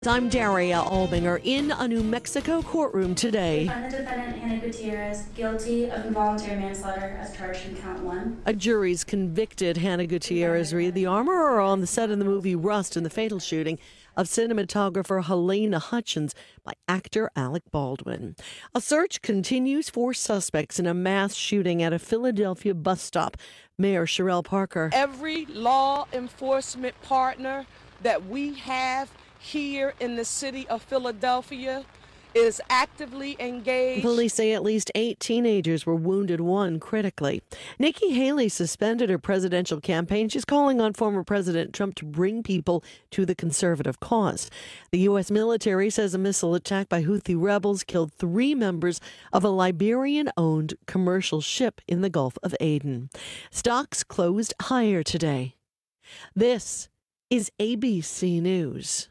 I'm Daria Albinger in a New Mexico courtroom today. We find the defendant, Hannah Gutierrez, guilty of involuntary manslaughter as charged in count 1. A jury's convicted Hannah Gutierrez, the armorer on the set of the movie Rust in the fatal shooting of cinematographer Helena Hutchins by actor Alec Baldwin. A search continues for suspects in a mass shooting at a Philadelphia bus stop. Mayor Sherelle Parker. Every law enforcement partner that we have here in the city of Philadelphia is actively engaged. Police say at least 8 teenagers were wounded, 1 critically. Nikki Haley suspended her presidential campaign. She's calling on former President Trump to bring people to the conservative cause. The U.S. military says a missile attack by Houthi rebels killed 3 members of a Liberian-owned commercial ship in the Gulf of Aden. Stocks closed higher today. This is ABC News.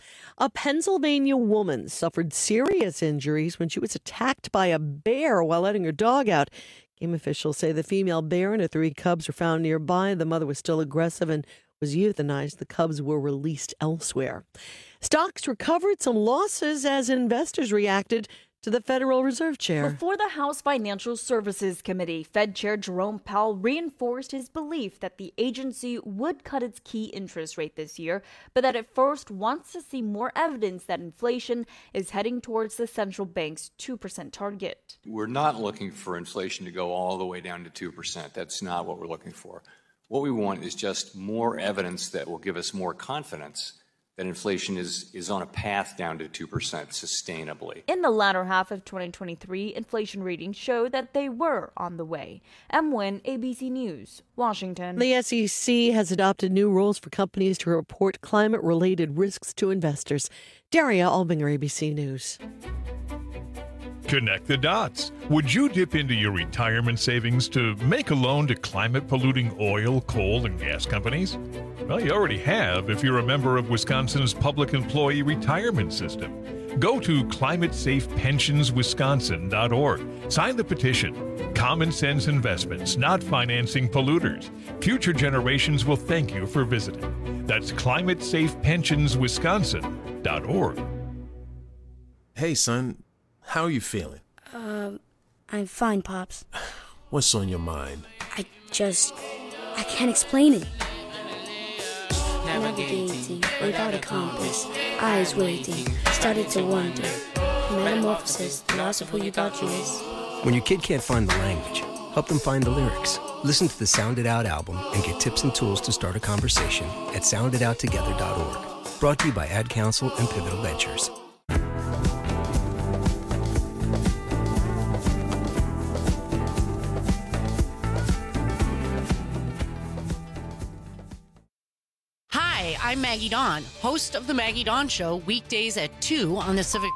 A Pennsylvania woman suffered serious injuries when she was attacked by a bear while letting her dog out. Game officials say the female bear and her 3 cubs were found nearby. The mother was still aggressive and was euthanized. The cubs were released elsewhere. Stocks recovered some losses as investors reacted to the Federal Reserve Chair. Before the House Financial Services Committee, Fed Chair Jerome Powell reinforced his belief that the agency would cut its key interest rate this year, but that it first wants to see more evidence that inflation is heading towards the central bank's 2% target. We're not looking for inflation to go all the way down to 2%. That's not what we're looking for. What we want is just more evidence that will give us more confidence that inflation is on a path down to 2% sustainably. In the latter half of 2023, inflation readings showed that they were on the way. M. Nguyen, ABC News, Washington. The SEC has adopted new rules for companies to report climate-related risks to investors. Daria Albinger, ABC News. Connect the dots. Would you dip into your retirement savings to make a loan to climate-polluting oil, coal, and gas companies? Well, you already have if you're a member of Wisconsin's Public Employee Retirement System. Go to climatesafepensionswisconsin.org. Sign the petition. Common sense investments, not financing polluters. Future generations will thank you for visiting. That's climatesafepensionswisconsin.org. Hey, son. How are you feeling? I'm fine, Pops. What's on your mind? I can't explain it. Navigating without a compass, eyes waiting, started to wonder. Metamorphosis, the loss of who you thought you is. When your kid can't find the language, help them find the lyrics. Listen to the Sound It Out album and get tips and tools to start a conversation at sounditouttogether.org. Brought to you by Ad Council and Pivotal Ventures. I'm Maggie Dawn, host of The Maggie Dawn Show, weekdays at 2 on the Civic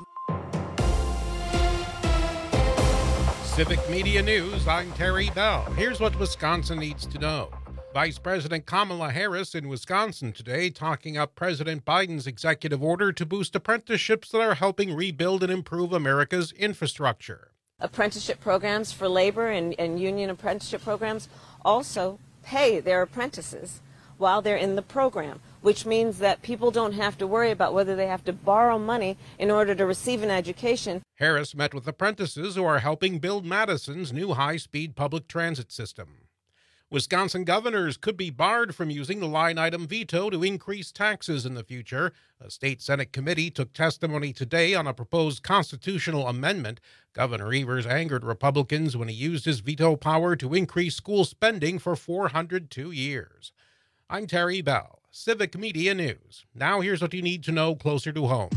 Media News. I'm Terry Bell. Here's what Wisconsin needs to know. Vice President Kamala Harris in Wisconsin today talking up President Biden's executive order to boost apprenticeships that are helping rebuild and improve America's infrastructure. Apprenticeship programs for labor and union apprenticeship programs also pay their apprentices while they're in the program, which means that people don't have to worry about whether they have to borrow money in order to receive an education. Harris met with apprentices who are helping build Madison's new high-speed public transit system. Wisconsin governors could be barred from using the line-item veto to increase taxes in the future. A state Senate committee took testimony today on a proposed constitutional amendment. Governor Evers angered Republicans when he used his veto power to increase school spending for 402 years. I'm Terry Bell, Civic Media News. Now here's what you need to know closer to home.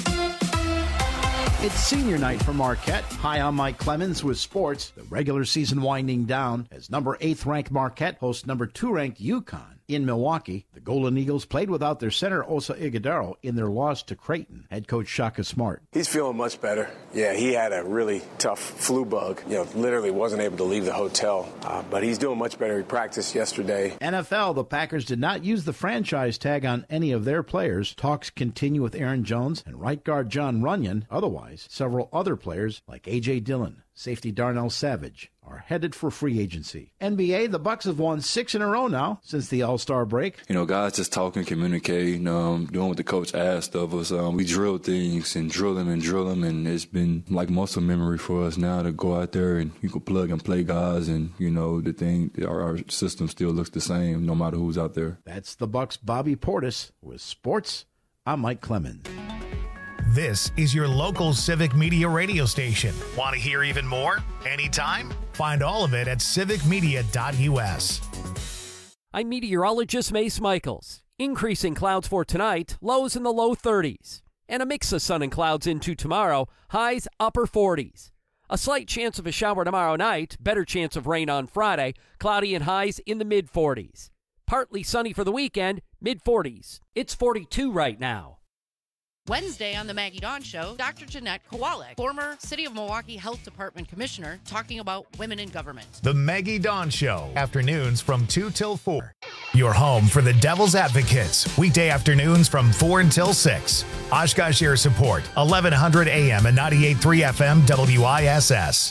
It's senior night for Marquette. Hi, I'm Mike Clemens with sports. The regular season winding down as number 8th-ranked Marquette hosts number 2-ranked UConn in Milwaukee. The Golden Eagles played without their center, Osa Ighodaro, in their loss to Creighton. Head coach Shaka Smart. He's feeling much better. Yeah, he had a really tough flu bug. Literally wasn't able to leave the hotel. But he's doing much better. He practiced yesterday. NFL, the Packers did not use the franchise tag on any of their players. Talks continue with Aaron Jones and right guard John Runyon. Otherwise, several other players like A.J. Dillon, safety Darnell Savage, are headed for free agency. NBA, the Bucks have won 6 in a row now since the All-Star break. Guys just talking, communicating, doing what the coach asked of us. We drill things and drill them, and it's been like muscle memory for us now to go out there and you can plug and play guys, and our system still looks the same no matter who's out there. That's the Bucks' Bobby Portis with sports. I'm Mike Clemens. This is your local Civic Media radio station. Want to hear even more? Anytime? Find all of it at civicmedia.us. I'm meteorologist Mace Michaels. Increasing clouds for tonight, lows in the low 30s. And a mix of sun and clouds into tomorrow, highs upper 40s. A slight chance of a shower tomorrow night, better chance of rain on Friday, cloudy and highs in the mid 40s. Partly sunny for the weekend, mid 40s. It's 42 right now. Wednesday on the Maggie Dawn Show, Dr. Jeanette Kowalik, former City of Milwaukee Health Department Commissioner, talking about women in government. The Maggie Dawn Show, afternoons from 2 till 4. Your home for the Devil's Advocates, weekday afternoons from 4 until 6. Oshkosh Air Support, 1100 AM and 98.3 FM WISS.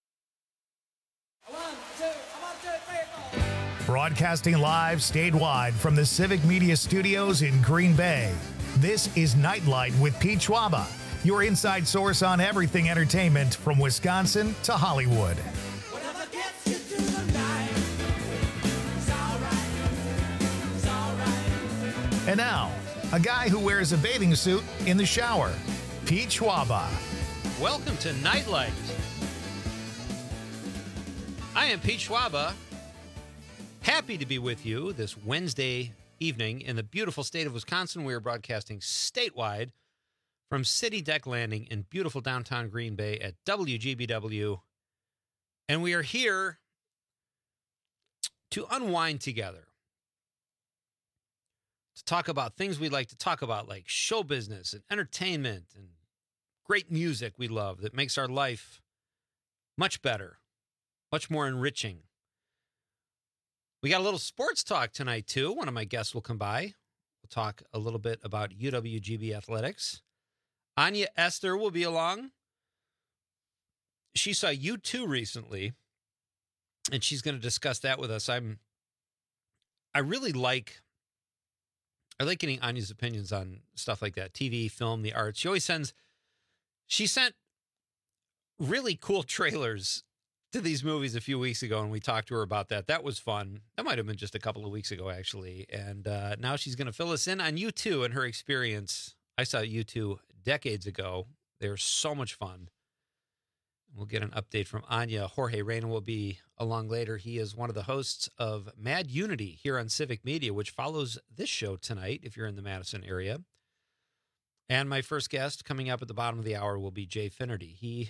Broadcasting live statewide from the Civic Media Studios in Green Bay. This is Nightlight with Pete Schwaba, your inside source on everything entertainment from Wisconsin to Hollywood. And now, a guy who wears a bathing suit in the shower, Pete Schwaba. Welcome to Nightlight. I am Pete Schwaba. Happy to be with you this Wednesday evening in the beautiful state of Wisconsin. We are broadcasting statewide from City Deck Landing in beautiful downtown Green Bay at WGBW. And we are here to unwind together, to talk about things we'd like to talk about, like show business and entertainment and great music we love that makes our life much better, much more enriching. We got a little sports talk tonight, too. One of my guests will come by. We'll talk a little bit about UWGB athletics. Anya Esther will be along. She saw U2 recently, and she's going to discuss that with us. I like getting Anya's opinions on stuff like that, TV, film, the arts. She sent really cool trailers to these movies a few weeks ago, and we talked to her about that. That was fun. That might have been just a couple of weeks ago, actually. And now she's going to fill us in on U2 and her experience. I saw U2 decades ago. They're so much fun. We'll get an update from Anya. Jorge Reyna will be along later. He is one of the hosts of Mad Unity here on Civic Media, which follows this show tonight if you're in the Madison area. And my first guest coming up at the bottom of the hour will be Jay Finnerty.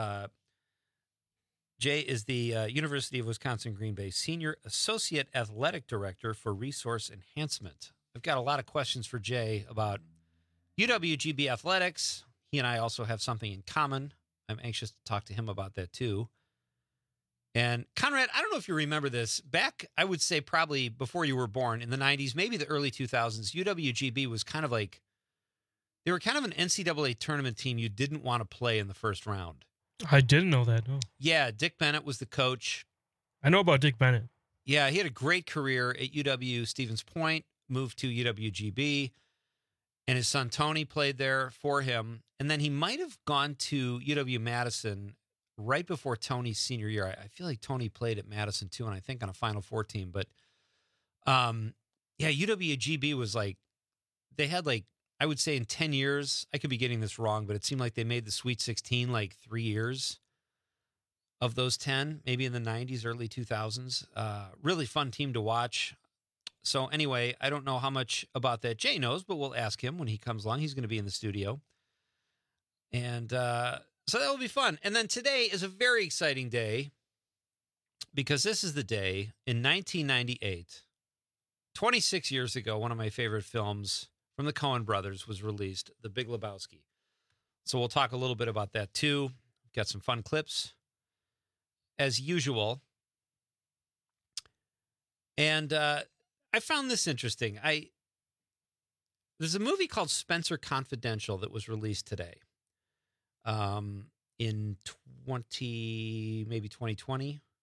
Jay is the University of Wisconsin-Green Bay Senior Associate Athletic Director for Resource Enhancement. I've got a lot of questions for Jay about UWGB athletics. He and I also have something in common. I'm anxious to talk to him about that, too. And Conrad, I don't know if you remember this. Back, I would say probably before you were born, in the 90s, maybe the early 2000s, UWGB was kind of like, they were kind of an NCAA tournament team you didn't want to play in the first round. I didn't know that, no. Yeah, Dick Bennett was the coach. I know about Dick Bennett. Yeah, he had a great career at UW Stevens Point, moved to UWGB, and his son Tony played there for him. And then he might have gone to UW-Madison right before Tony's senior year. I feel like Tony played at Madison, too, and I think on a Final Four team. But, yeah, UWGB was like, they had like, I would say in 10 years, I could be getting this wrong, but it seemed like they made the Sweet 16 like 3 years of those 10, maybe in the 90s, early 2000s. Really fun team to watch. So anyway, I don't know how much about that Jay knows, but we'll ask him when he comes along. He's going to be in the studio. And so that will be fun. And then today is a very exciting day because this is the day in 1998, 26 years ago, one of my favorite films from the Coen brothers was released, The Big Lebowski. So we'll talk a little bit about that too. Got some fun clips as usual. And I found this interesting. There's a movie called Spencer Confidential that was released today in maybe 2020,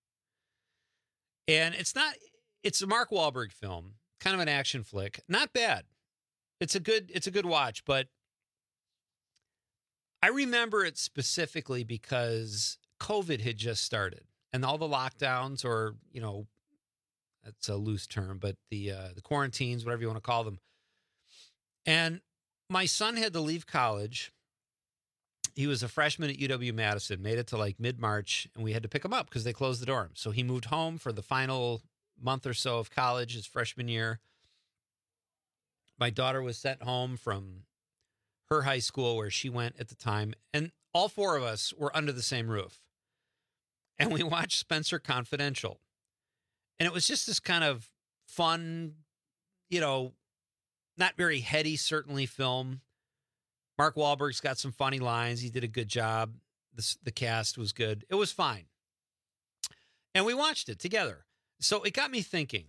And it's a Mark Wahlberg film, kind of an action flick. Not bad. It's a good watch, but I remember it specifically because COVID had just started and all the lockdowns, or, that's a loose term, but the quarantines, whatever you want to call them. And my son had to leave college. He was a freshman at UW-Madison, made it to like mid-March, and we had to pick him up because they closed the dorm. So he moved home for the final month or so of college, his freshman year. My daughter was sent home from her high school where she went at the time, and all four of us were under the same roof. And we watched Spencer Confidential. And it was just this kind of fun, not very heady, certainly, film. Mark Wahlberg's got some funny lines. He did a good job. The cast was good. It was fine. And we watched it together. So it got me thinking,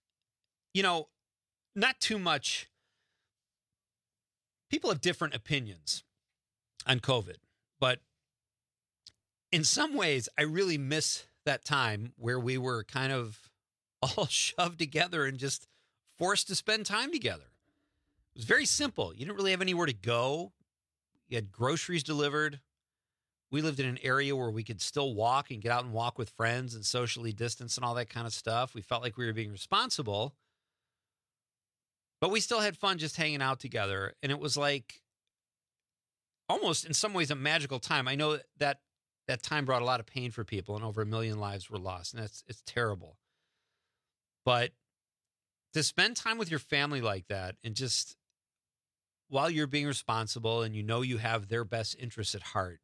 not too much. People have different opinions on COVID, but in some ways, I really miss that time where we were kind of all shoved together and just forced to spend time together. It was very simple. You didn't really have anywhere to go. You had groceries delivered. We lived in an area where we could still walk and get out and walk with friends and socially distance and all that kind of stuff. We felt like we were being responsible, but we still had fun just hanging out together. And it was like almost in some ways a magical time. I know that time brought a lot of pain for people, and over 1 million lives were lost. And it's terrible. But to spend time with your family like that, and just while you're being responsible and you have their best interests at heart,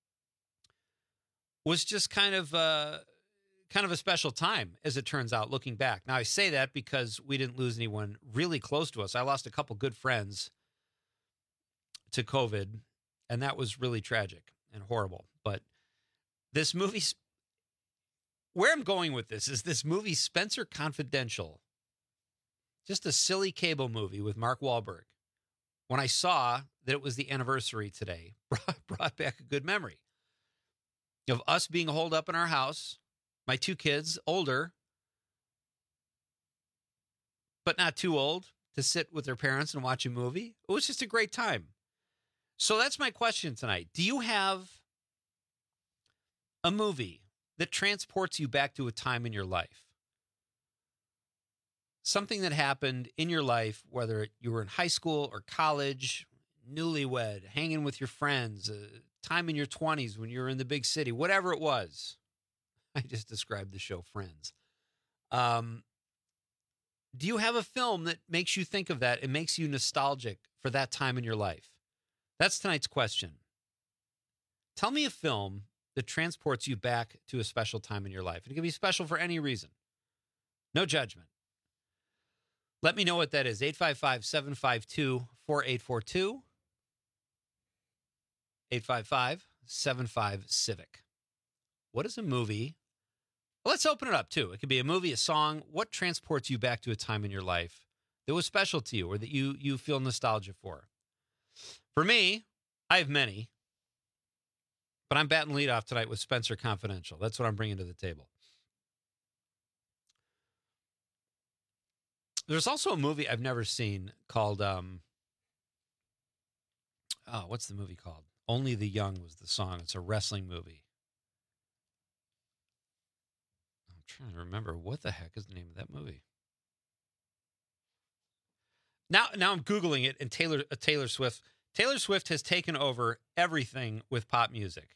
was just kind of a special time, as it turns out, looking back. Now, I say that because we didn't lose anyone really close to us. I lost a couple good friends to COVID, and that was really tragic and horrible. But this movie, where I'm going with this is this movie, Spencer Confidential, just a silly cable movie with Mark Wahlberg. When I saw that it was the anniversary today, brought back a good memory of us being holed up in our house, my 2 kids, older, but not too old, to sit with their parents and watch a movie. It was just a great time. So that's my question tonight. Do you have a movie that transports you back to a time in your life? Something that happened in your life, whether you were in high school or college, newlywed, hanging with your friends, time in your 20s when you were in the big city, whatever it was. I just described the show Friends. Do you have a film that makes you think of that and makes you nostalgic for that time in your life? That's tonight's question. Tell me a film that transports you back to a special time in your life. It can be special for any reason. No judgment. Let me know what that is. 855-752-4842. 855-75-CIVIC. What is a movie? Well, let's open it up, too. It could be a movie, a song. What transports you back to a time in your life that was special to you or that you feel nostalgia for? For me, I have many, but I'm batting leadoff tonight with Spencer Confidential. That's what I'm bringing to the table. There's also a movie I've never seen called, what's the movie called? Only the Young was the song. It's a wrestling movie. I'm trying to remember what the heck is the name of that movie. Now I'm Googling it, and Taylor Swift has taken over everything with pop music.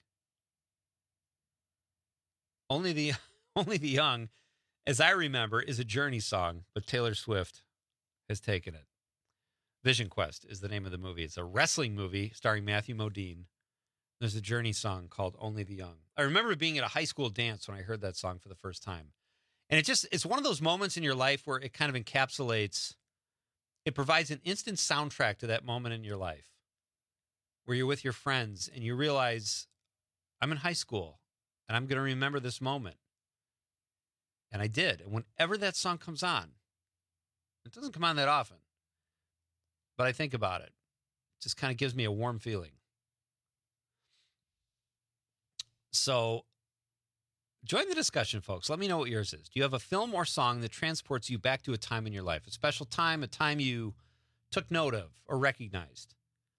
Only the Young, as I remember, is a Journey song, but Taylor Swift has taken it. Vision Quest is the name of the movie. It's a wrestling movie starring Matthew Modine. There's a Journey song called Only the Young. I remember being at a high school dance when I heard that song for the first time. And it's one of those moments in your life where it kind of encapsulates, it provides an instant soundtrack to that moment in your life where you're with your friends and you realize, I'm in high school and I'm going to remember this moment. And I did. And whenever that song comes on, it doesn't come on that often, but I think about it. It just kind of gives me a warm feeling. So Join the discussion, folks. Let me know what yours is. Do you have a film or song that transports you back to a time in your life, a special time, a time you took note of or recognized?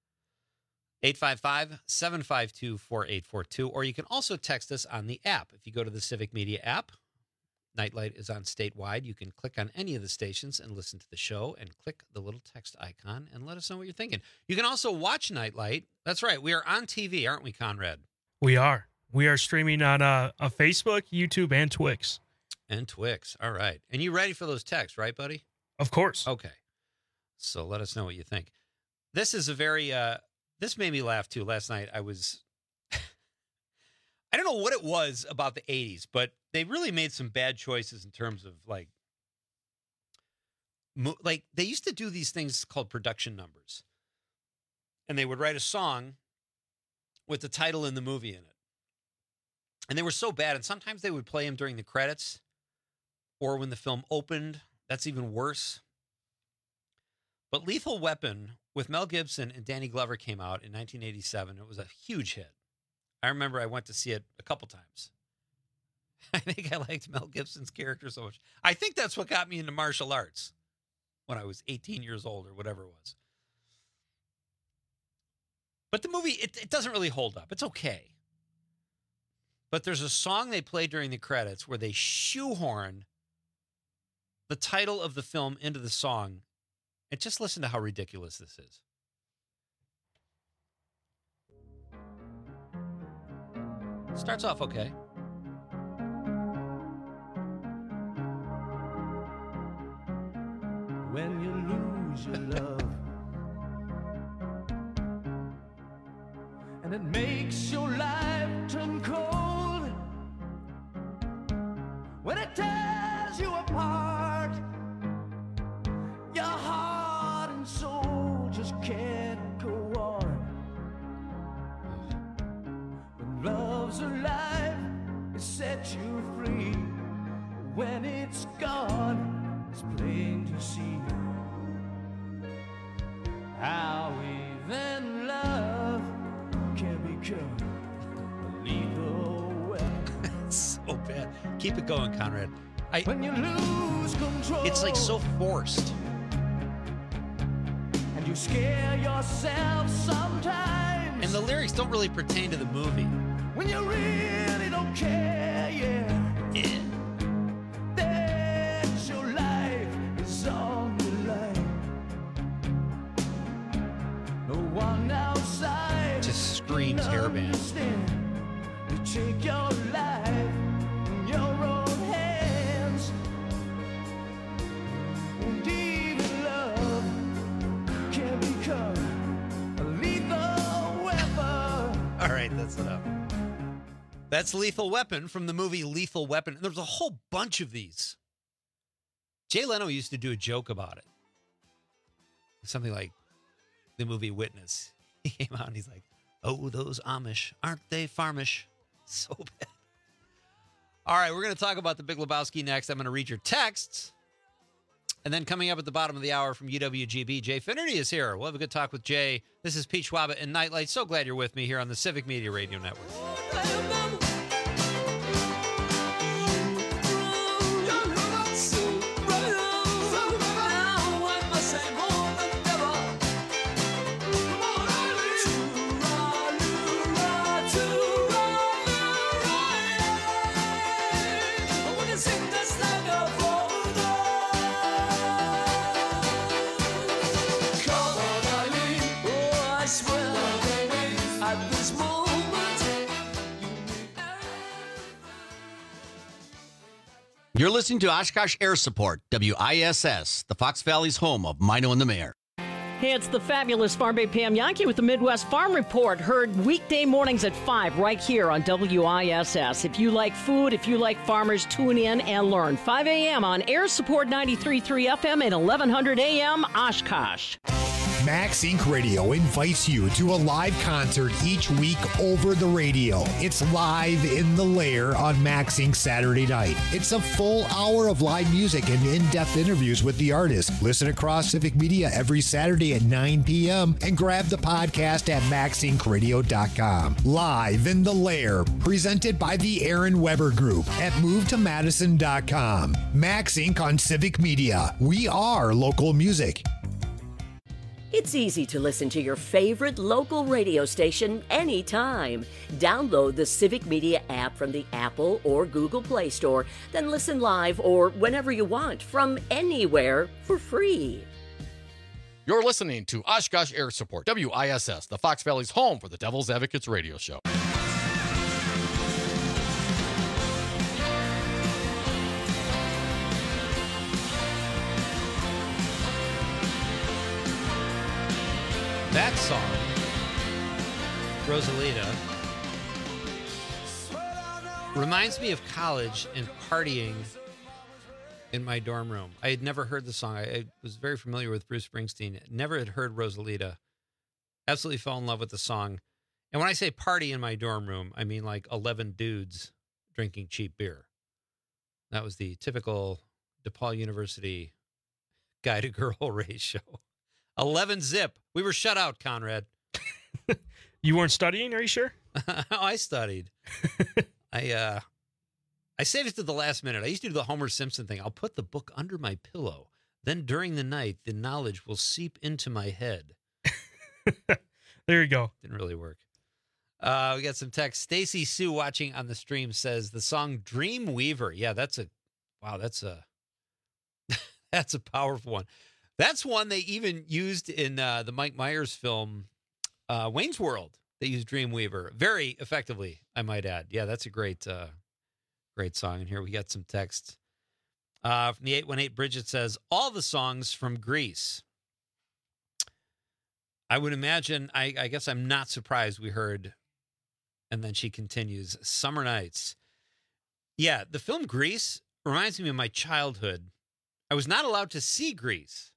855-752-4842, or you can also text us on the app. If you go to the Civic Media app, Nightlight is on statewide. You can click on any of the stations and listen to the show and click the little text icon and let us know what you're thinking. You can also watch Nightlight. That's right. We are on TV, aren't we, Conrad? We are. We are streaming on Facebook, YouTube, and Twix. And Twix. All right. And you ready for those texts, right, buddy? Of course. Okay. So let us know what you think. This is a very, this made me laugh too. Last night I was, I don't know what it was about the 80s, but they really made some bad choices in terms of like they used to do these things called production numbers. And they would write a song with the title and the movie in it. And they were so bad. And sometimes they would play them during the credits or when the film opened. That's even worse. But Lethal Weapon with Mel Gibson and Danny Glover came out in 1987. It was a huge hit. I remember I went to see it a couple times. I think I liked Mel Gibson's character so much. I think that's what got me into martial arts when I was 18 years old or whatever it was. But the movie, it doesn't really hold up. It's okay. But there's a song they play during the credits where they shoehorn the title of the film into the song. And just listen to how ridiculous this is. Starts off okay. When you lose your love and it makes your life turn cold, when it tears you apart, your heart and soul just can't go on. When love's alive, it sets you free. When it's gone, it's plain to see how even love can become a lethal weapon. So bad. Keep it going, Conrad. When you lose control, it's like so forced. And you scare yourself sometimes. And the lyrics don't really pertain to the movie. When you really don't care, yeah. That your life is on the line. No one outside just screams hairband. You take your life in your own hands. And even love can become a lethal weapon. All right, that's enough. That's Lethal Weapon from the movie Lethal Weapon. And there's a whole bunch of these. Jay Leno used to do a joke about it. Something like the movie Witness. He came out and he's like, oh, those Amish, aren't they farmish? So bad. All right, we're going to talk about the Big Lebowski next. I'm going to read your texts. And then coming up at the bottom of the hour from UWGB, Jay Finnerty is here. We'll have a good talk with Jay. This is Pete Schwab and Nightlight. So glad you're with me here on the Civic Media Radio Network. You're listening to Oshkosh Air Support, WISS, the Fox Valley's home of Mino and the Mayor. Hey, it's the fabulous Farm Bay Pam Yankee with the Midwest Farm Report. Heard weekday mornings at 5 right here on WISS. If you like food, if you like farmers, tune in and learn. 5 a.m. on Air Support 93.3 FM and 1100 a.m. Oshkosh. Max Inc. Radio invites you to a live concert each week over the radio. It's Live in the Lair on Max Inc. Saturday night. It's a full hour of live music and in-depth interviews with the artist. Listen across Civic Media every Saturday at 9 p.m. and grab the podcast at maxincradio.com. Live in the Lair, presented by the Aaron Weber Group at movetomadison.com. Max Inc. on Civic Media. We are local music. It's easy to listen to your favorite local radio station anytime. Download the Civic Media app from the Apple or Google Play Store, then listen live or whenever you want from anywhere for free. You're listening to Oshkosh Air Support, WISS, the Fox Valley's home for the Devil's Advocates radio show. That song, Rosalita, reminds me of college and partying in my dorm room. I had never heard the song. I was very familiar with Bruce Springsteen. Never had heard Rosalita. Absolutely fell in love with the song. And when I say party in my dorm room, I mean like 11 dudes drinking cheap beer. That was the typical DePaul University guy-to-girl ratio. 11 zip. We were shut out, Conrad. You weren't studying, are you sure? I studied. I saved it to the last minute. I used to do the Homer Simpson thing. I'll put the book under my pillow. Then during the night, the knowledge will seep into my head. There you go. Didn't really work. We got some text. Stacy Sue watching on the stream says the song Dreamweaver. Yeah, that's a powerful one. That's one they even used in the Mike Myers film, Wayne's World. They used Dreamweaver very effectively, I might add. Yeah, that's a great song. And here we got some text. From the 818, Bridget says, all the songs from Grease. I would imagine, I guess I'm not surprised we heard, and then she continues, Summer Nights. Yeah, the film Grease reminds me of my childhood. I was not allowed to see Grease.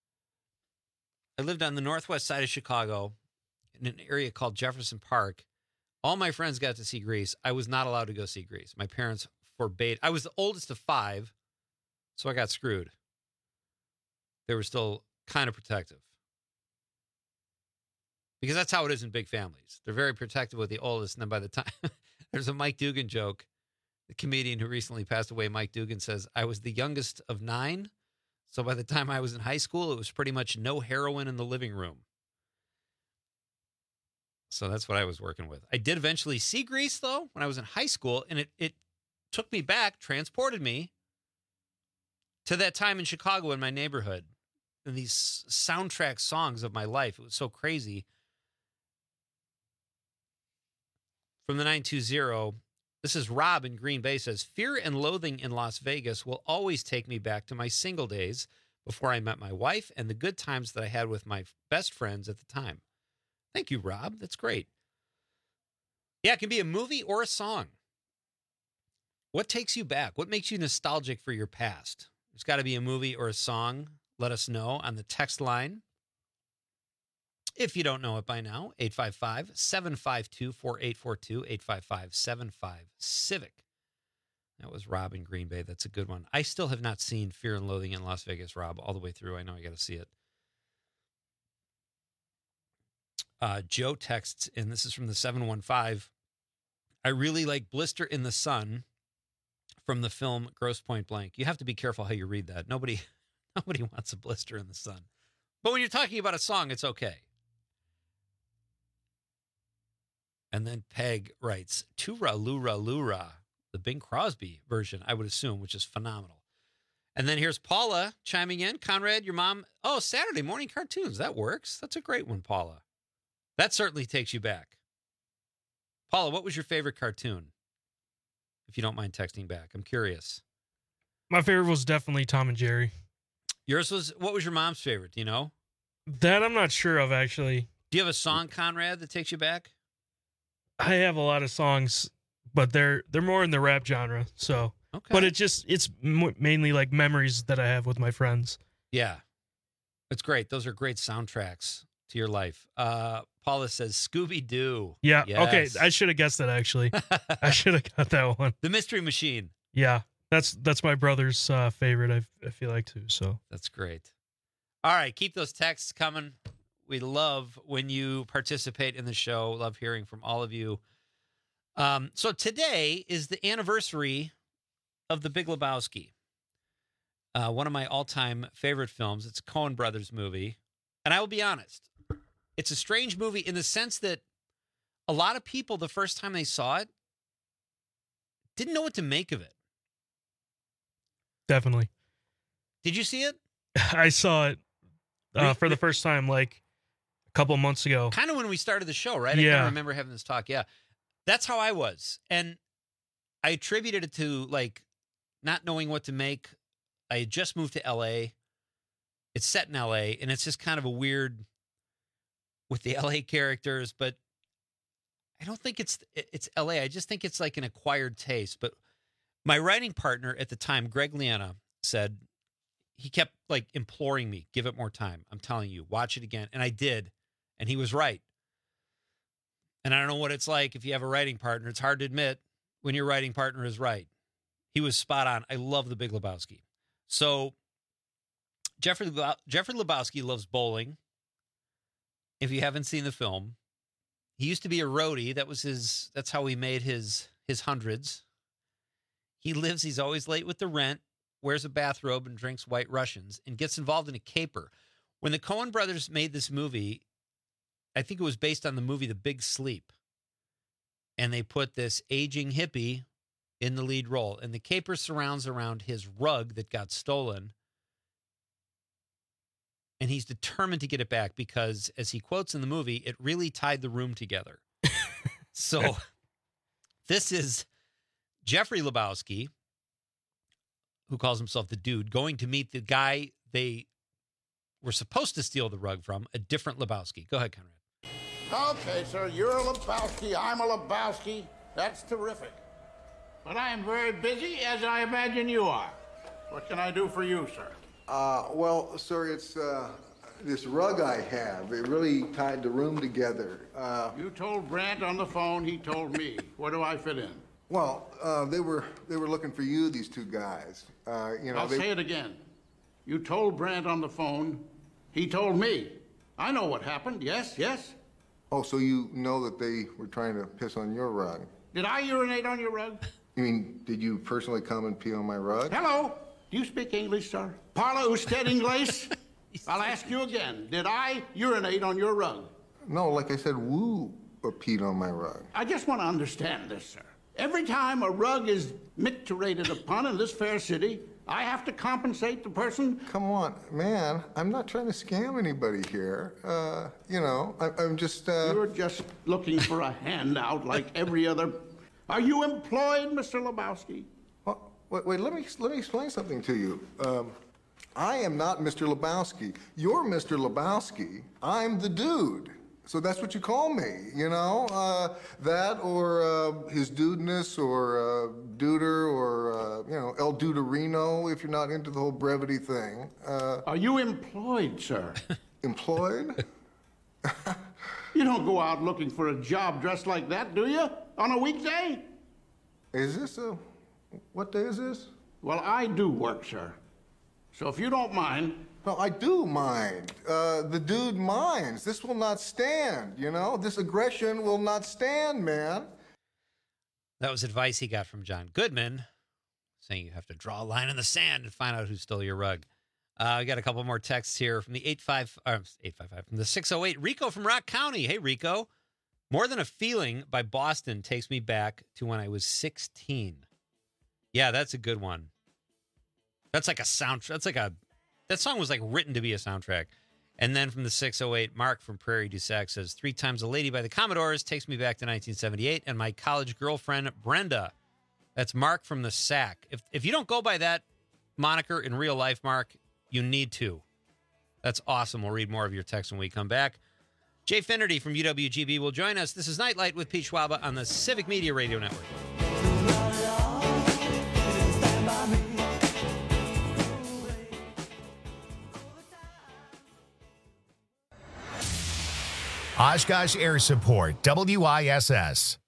I lived on the northwest side of Chicago in an area called Jefferson Park. All my friends got to see Grease. I was not allowed to go see Grease. My parents forbade. I was the oldest of 5, so I got screwed. They were still kind of protective. Because that's how it is in big families. They're very protective with the oldest, and then by the time there's a Mike Dugan joke, the comedian who recently passed away, Mike Dugan, says, I was the youngest of 9. So by the time I was in high school, it was pretty much no heroin in the living room. So that's what I was working with. I did eventually see Grease, though, when I was in high school, and it took me back, transported me to that time in Chicago in my neighborhood. And these soundtrack songs of my life, it was so crazy. From the 920, this is Rob in Green Bay, says, Fear and Loathing in Las Vegas will always take me back to my single days before I met my wife and the good times that I had with my best friends at the time. Thank you, Rob. That's great. Yeah, it can be a movie or a song. What takes you back? What makes you nostalgic for your past? There's got to be a movie or a song. Let us know on the text line. If you don't know it by now, 855-752-4842, 855-75-CIVIC. That was Rob in Green Bay. That's a good one. I still have not seen Fear and Loathing in Las Vegas, Rob, all the way through. I know I got to see it. Joe texts, and this is from the 715. I really like Blister in the Sun from the film Grosse Pointe Blank. You have to be careful how you read that. Nobody wants a blister in the sun. But when you're talking about a song, it's okay. And then Peg writes, Tura Lura Lura, the Bing Crosby version, I would assume, which is phenomenal. And then here's Paula chiming in. Conrad, your mom, Saturday morning cartoons. That works. That's a great one, Paula. That certainly takes you back. Paula, what was your favorite cartoon? If you don't mind texting back. I'm curious. My favorite was definitely Tom and Jerry. Yours was, what was your mom's favorite? Do you know? That I'm not sure of, actually. Do you have a song, Conrad, that takes you back? I have a lot of songs, but they're more in the rap genre. So, okay. But it's mainly like memories that I have with my friends. Yeah. It's great. Those are great soundtracks to your life. Paula says Scooby-Doo. Yeah. Yes. Okay. I should have guessed that, actually. I should have got that one. The Mystery Machine. Yeah. That's my brother's favorite, I feel like, too. So That's great. All right. Keep those texts coming. We love when you participate in the show. Love hearing from all of you. So today is the anniversary of The Big Lebowski. One of my all-time favorite films. It's a Coen Brothers movie. And I will be honest, it's a strange movie in the sense that a lot of people, the first time they saw it, didn't know what to make of it. definitely. Did you see it? I saw it for the first time like a couple months ago. Kind of when we started the show, right? Yeah. I kind of remember having this talk. Yeah. That's how I was. And I attributed it to like not knowing what to make. I had just moved to LA. It's set in LA, and it's just kind of a weird with the LA characters, but I don't think it's LA. I just think it's like an acquired taste. But my writing partner at the time, Greg Liana, said he kept like imploring me, give it more time. I'm telling you, watch it again. And I did. And he was right. And I don't know what it's like if you have a writing partner. It's hard to admit when your writing partner is right. He was spot on. I love The Big Lebowski. So Jeffrey Lebowski loves bowling. If you haven't seen the film, he used to be a roadie. That's how he made his hundreds. He's always late with the rent, wears a bathrobe and drinks White Russians, and gets involved in a caper. When the Coen brothers made this movie, I think it was based on the movie The Big Sleep. And they put this aging hippie in the lead role. And the caper surrounds around his rug that got stolen. And he's determined to get it back because, as he quotes in the movie, it really tied the room together. So this is Jeffrey Lebowski, who calls himself the Dude, going to meet the guy they were supposed to steal the rug from, a different Lebowski. Go ahead, Conrad. Okay, sir, you're a Lebowski, I'm a Lebowski. That's terrific. But I am very busy, as I imagine you are. What can I do for you, sir? Well, sir, it's this rug I have. It really tied the room together. You told Brandt on the phone, he told me. Where do I fit in? Well, they were looking for you, these two guys. I'll say it again. You told Brandt on the phone, he told me. I know what happened, yes? Oh, so you know that they were trying to piss on your rug? Did I urinate on your rug? You mean, did you personally come and pee on my rug? Hello? Do you speak English, sir? Parla usted inglés? I'll ask you again. Did I urinate on your rug? No, like I said, Wu peed on my rug. I just want to understand this, sir. Every time a rug is micturated upon in this fair city, I have to compensate the person? Come on, man. I'm not trying to scam anybody here. I'm just... You're just looking for a handout like every other... Are you employed, Mr. Lebowski? Well, wait, let me explain something to you. I am not Mr. Lebowski. You're Mr. Lebowski. I'm the Dude. So that's what you call me, that or his dudeness or Duder or, El Duderino if you're not into the whole brevity thing. Are you employed, sir? Employed? You don't go out looking for a job dressed like that, do you? On a weekday? What day is this? Well, I do work, sir. So if you don't mind... No, I do mind. The Dude minds. This will not stand, This aggression will not stand, man. That was advice he got from John Goodman, saying you have to draw a line in the sand and find out who stole your rug. We got a couple more texts here from the 855 from the 608. Rico from Rock County. Hey, Rico. More Than a Feeling by Boston takes me back to when I was 16. Yeah, that's a good one. That's like a soundtrack. That song was like written to be a soundtrack. And then from the 608, Mark from Prairie du Sac says, 3 Times a Lady by the Commodores takes me back to 1978 and my college girlfriend, Brenda. That's Mark from the Sac. If you don't go by that moniker in real life, Mark, you need to. That's awesome. We'll read more of your text when we come back. Jay Finnerty from UWGB will join us. This is Nightlight with Pete Schwaba on the Civic Media Radio Network. Oshkosh Air Support, WISS.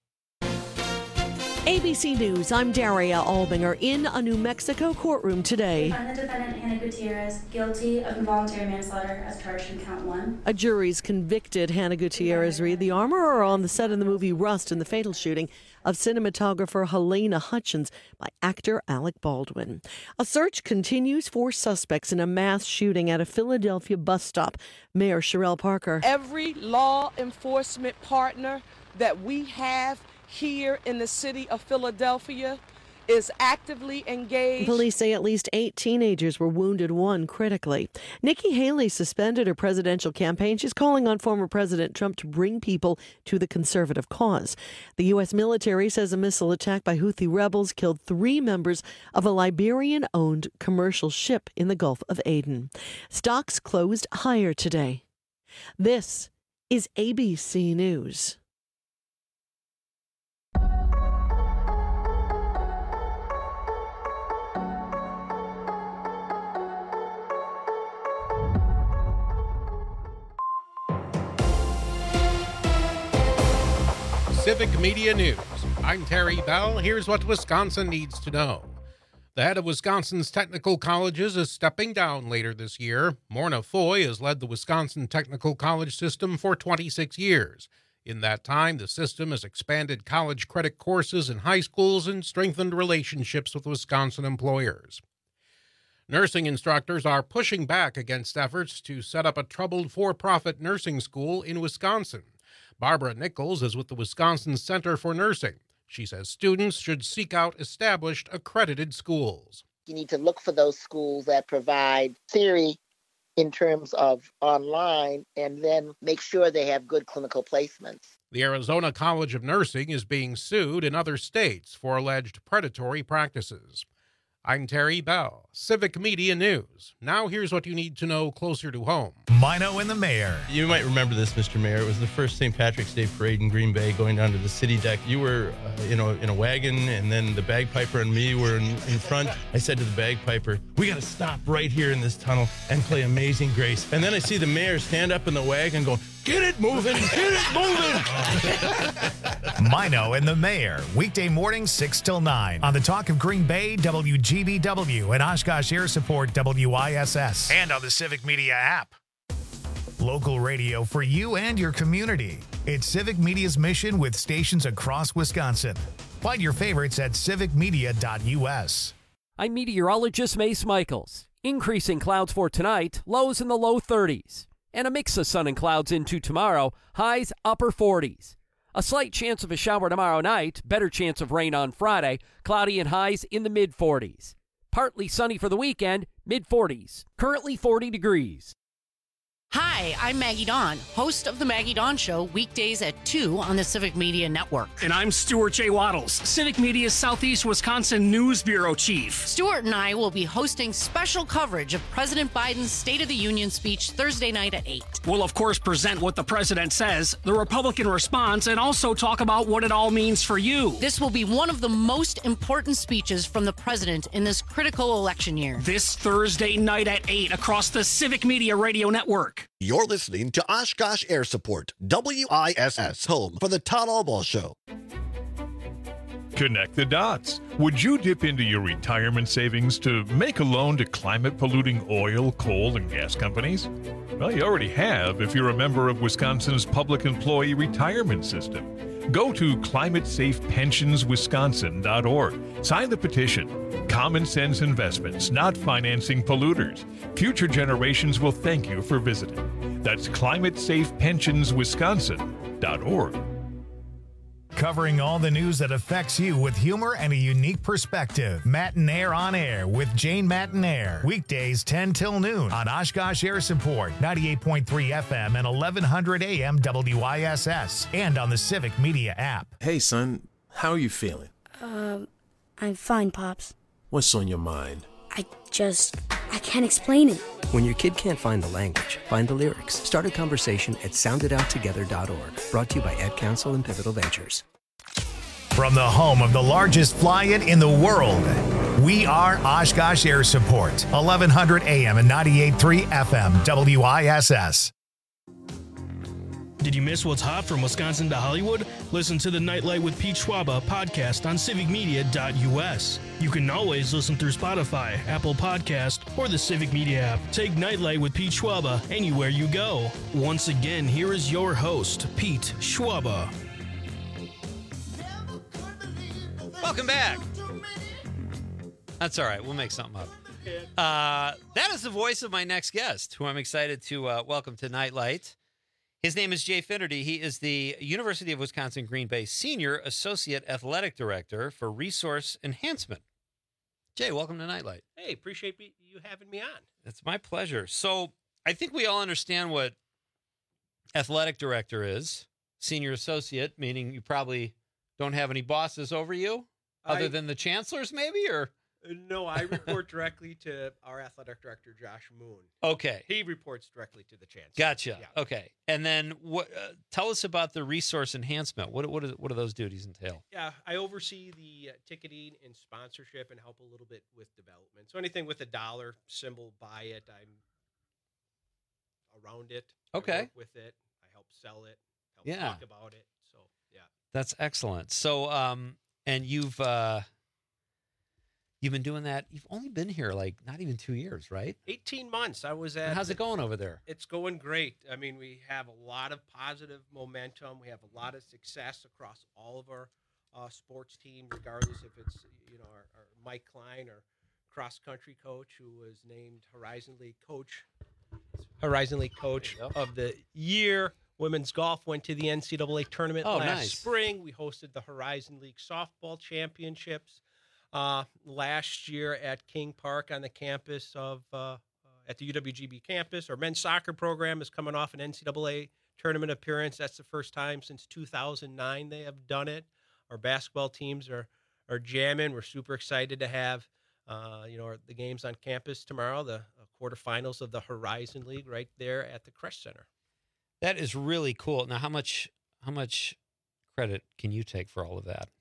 ABC News, I'm Daria Albinger in a New Mexico courtroom today. We find the defendant, Hannah Gutierrez, guilty of involuntary manslaughter as charged in count 1. A jury's convicted Hannah Gutierrez, Reed, the armorer on the set of the movie Rust in the fatal shooting of cinematographer Helena Hutchins by actor Alec Baldwin. A search continues for suspects in a mass shooting at a Philadelphia bus stop. Mayor Sherelle Parker. Every law enforcement partner that we have here in the city of Philadelphia is actively engaged. Police say at least 8 teenagers were wounded, 1 critically. Nikki Haley suspended her presidential campaign. She's calling on former President Trump to bring people to the conservative cause. The U.S. military says a missile attack by Houthi rebels killed 3 members of a Liberian-owned commercial ship in the Gulf of Aden. Stocks closed higher today. This is ABC News. Civic Media News. I'm Terry Bell. Here's what Wisconsin needs to know. The head of Wisconsin's technical colleges is stepping down later this year. Morna Foy has led the Wisconsin Technical College system for 26 years. In that time, the system has expanded college credit courses in high schools and strengthened relationships with Wisconsin employers. Nursing instructors are pushing back against efforts to set up a troubled for-profit nursing school in Wisconsin. Barbara Nichols is with the Wisconsin Center for Nursing. She says students should seek out established, accredited schools. You need to look for those schools that provide theory in terms of online and then make sure they have good clinical placements. The Arizona College of Nursing is being sued in other states for alleged predatory practices. I'm Terry Bell, Civic Media News. Now here's what you need to know closer to home. Mino and the Mayor. You might remember this, Mr. Mayor. It was the first St. Patrick's Day parade in Green Bay going down to the city deck. You were, in a wagon, and then the bagpiper and me were in front. I said to the bagpiper, we got to stop right here in this tunnel and play Amazing Grace. And then I see the mayor stand up in the wagon going, get it moving, get it moving. Mino and the Mayor, weekday mornings 6 till 9 on the Talk of Green Bay, WGBW, and Oshkosh Air Support, WISS, and on the Civic Media app. Local radio for you and your community. It's Civic Media's mission with stations across Wisconsin. Find your favorites at civicmedia.us. I'm meteorologist Mace Michaels. Increasing clouds for tonight, lows in the low 30s. And a mix of sun and clouds into tomorrow, highs upper 40s. A slight chance of a shower tomorrow night, better chance of rain on Friday, cloudy and highs in the mid-40s. Partly sunny for the weekend, mid-40s. Currently 40 degrees. Hi, I'm Maggie Dawn, host of The Maggie Dawn Show, weekdays at 2 on the Civic Media Network. And I'm Stuart J. Waddles, Civic Media's Southeast Wisconsin News Bureau Chief. Stuart and I will be hosting special coverage of President Biden's State of the Union speech Thursday night at 8. We'll, of course, present what the president says, the Republican response, and also talk about what it all means for you. This will be one of the most important speeches from the president in this critical election year. This Thursday night at 8 across the Civic Media Radio Network. You're listening to Oshkosh Air Support, WISS, home for the Todd Albaugh Show. Connect the dots. Would you dip into your retirement savings to make a loan to climate-polluting oil, coal, and gas companies? Well, you already have if you're a member of Wisconsin's Public Employee Retirement System. Go to ClimateSafePensionsWisconsin.org. Sign the petition. Common sense investments, not financing polluters. Future generations will thank you for visiting. That's ClimateSafePensionsWisconsin.org. Covering all the news that affects you with humor and a unique perspective. Matinaire on Air with Jane Matinaire. Weekdays 10 till noon on Oshkosh Air Support, 98.3 FM and 1100 AM WISS, and on the Civic Media app. Hey, son, how are you feeling? I'm fine, Pops. What's on your mind? I can't explain it. When your kid can't find the language, find the lyrics. Start a conversation at soundedouttogether.org. Brought to you by Ad Council and Pivotal Ventures. From the home of the largest fly-in in the world, we are Oshkosh Air Support, 1100 AM and 98.3 FM, WISS. Did you miss what's hot from Wisconsin to Hollywood? Listen to the Nightlight with Pete Schwaba podcast on civicmedia.us. You can always listen through Spotify, Apple Podcast, or the Civic Media app. Take Nightlight with Pete Schwaba anywhere you go. Once again, here is your host, Pete Schwaba. Welcome back. That's all right. We'll make something up. That is the voice of my next guest, who I'm excited to welcome to Nightlight. His name is Jay Finnerty. He is the University of Wisconsin Green Bay Senior Associate Athletic Director for Resource Enhancement. Jay, welcome to Nightlight. Hey, appreciate you having me on. It's my pleasure. So I think we all understand what athletic director is. Senior associate, meaning you probably don't have any bosses over you other than the chancellors, maybe, or... No, I report directly to our athletic director, Josh Moon. Okay. He reports directly to the chancellor. Gotcha. Yeah. Okay. And then what? Tell us about the resource enhancement. What do those duties entail? Yeah, I oversee the ticketing and sponsorship and help a little bit with development. So anything with a dollar symbol by it, I'm around it. Okay. I work with it. I help sell it. Help talk about it. So, yeah. That's excellent. So, and you've been doing that. You've only been here like not even 2 years, right? 18 months. I was at. And how's it going over there? It's going great. I mean, we have a lot of positive momentum. We have a lot of success across all of our sports teams, regardless if it's our Mike Klein, our cross country coach, who was named Horizon League Coach of the Year. Women's golf went to the NCAA tournament last spring. We hosted the Horizon League softball championships last year at King Park on the campus of at the UWGB campus. Our men's soccer program is coming off an NCAA tournament appearance. That's the first time since 2009 they have done it. Our basketball teams are jamming. We're super excited to have the games on campus tomorrow, the quarterfinals of the Horizon League right there at the Kresch Center. That is really cool. Now, how much credit can you take for all of that?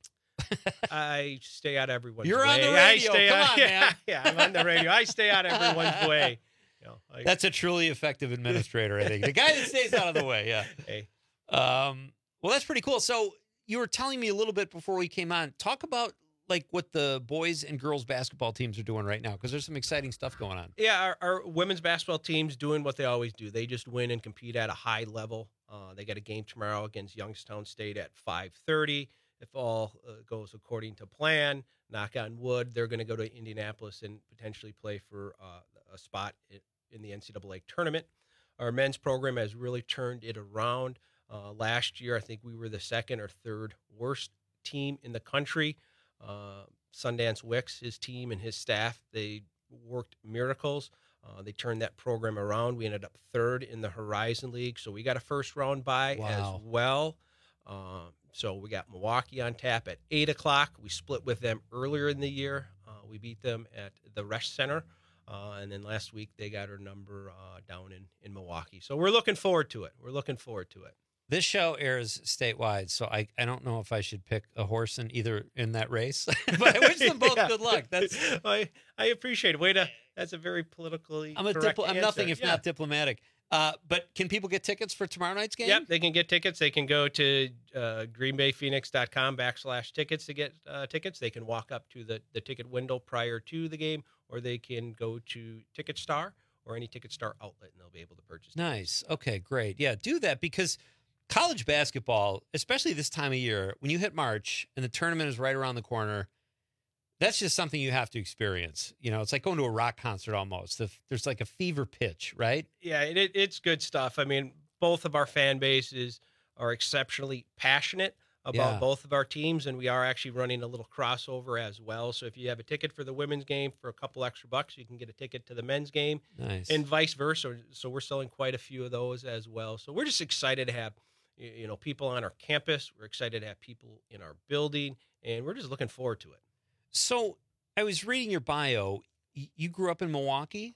I stay out everyone's You're way. on the radio. Come on, man. Yeah, I'm on the radio. I stay out everyone's way. That's a truly effective administrator, I think. The guy that stays out of the way, yeah. Hey. Well, that's pretty cool. So you were telling me a little bit before we came on. Talk about like what the boys and girls basketball teams are doing right now, because there's some exciting stuff going on. Yeah, our women's basketball team's doing what they always do. They just win and compete at a high level. They got a game tomorrow against Youngstown State at 5:30. If all goes according to plan, knock on wood, they're going to go to Indianapolis and potentially play for a spot in the NCAA tournament. Our men's program has really turned it around. Last year, I think we were the second or third worst team in the country. Sundance Wicks, his team and his staff, they worked miracles. They turned that program around. We ended up third in the Horizon League, so we got a first-round bye as well. So we got Milwaukee on tap at 8 o'clock. We split with them earlier in the year. We beat them at the Resch Center. And then last week they got our number down in Milwaukee. So we're looking forward to it. This show airs statewide, so I don't know if I should pick a horse in that race. But I wish them both good luck. I appreciate it. That's a very politically I'm correct answer. nothing if not diplomatic. But can people get tickets for tomorrow night's game? Yep, they can get tickets. They can go to greenbayphoenix.com/tickets to get tickets. They can walk up to the ticket window prior to the game, or they can go to TicketStar or any TicketStar outlet, and they'll be able to purchase tickets. Nice. Okay, great. Yeah, do that, because college basketball, especially this time of year, when you hit March and the tournament is right around the corner, that's just something you have to experience. It's like going to a rock concert almost. There's like a fever pitch, right? Yeah, it's good stuff. I mean, both of our fan bases are exceptionally passionate about both of our teams, and we are actually running a little crossover as well. So if you have a ticket for the women's game for a couple extra bucks, you can get a ticket to the men's game. Nice. And vice versa. So we're selling quite a few of those as well. So we're just excited to have people on our campus. We're excited to have people in our building, and we're just looking forward to it. So I was reading your bio. You grew up in Milwaukee.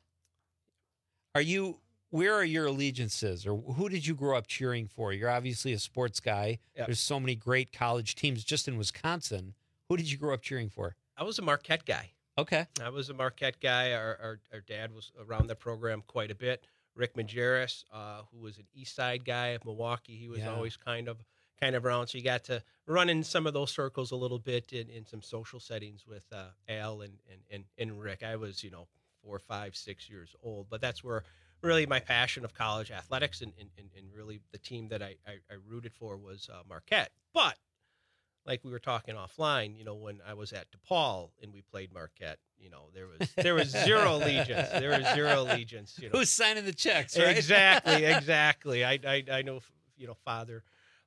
Where are your allegiances, or who did you grow up cheering for? You're obviously a sports guy. Yep. There's so many great college teams just in Wisconsin. Who did you grow up cheering for? I was a Marquette guy. Okay. I was a Marquette guy. Our dad was around the program quite a bit. Rick Majerus, who was an East Side guy of Milwaukee. He was always kind of around. So you got to run in some of those circles a little bit in some social settings with Al and Rick. I was, 4, 5, 6 years old, but that's where really my passion of college athletics and really the team that I rooted for was Marquette. But like we were talking offline, when I was at DePaul and we played Marquette, there was zero allegiance. There was zero allegiance. Who's signing the checks, right? Exactly. I know, Father.